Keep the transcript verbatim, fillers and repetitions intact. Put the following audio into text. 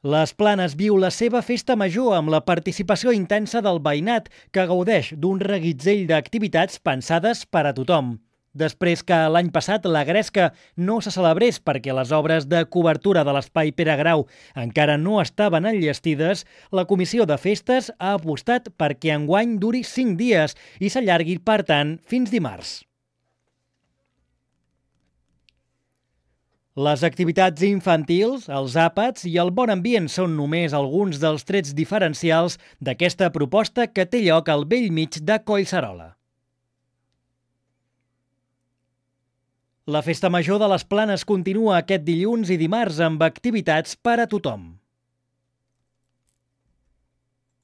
Les Planes viu la seva festa major amb la participació intensa del veïnat, que gaudeix d'un reguitzell d'activitats pensades per a tothom. Després que l'any passat la gresca no se celebrés perquè les obres de cobertura de l'espai Pere Grau encara no estaven enllestides, la Comissió de Festes ha apostat perquè enguany duri cinc dies i s'allargui, per tant, fins dimarts. Les activitats infantils, els àpats i el bon ambient són només alguns dels trets diferencials d'aquesta proposta que té lloc al bell mig de Collserola. La Festa Major de les Planes continua aquest dilluns i dimarts amb activitats per a tothom.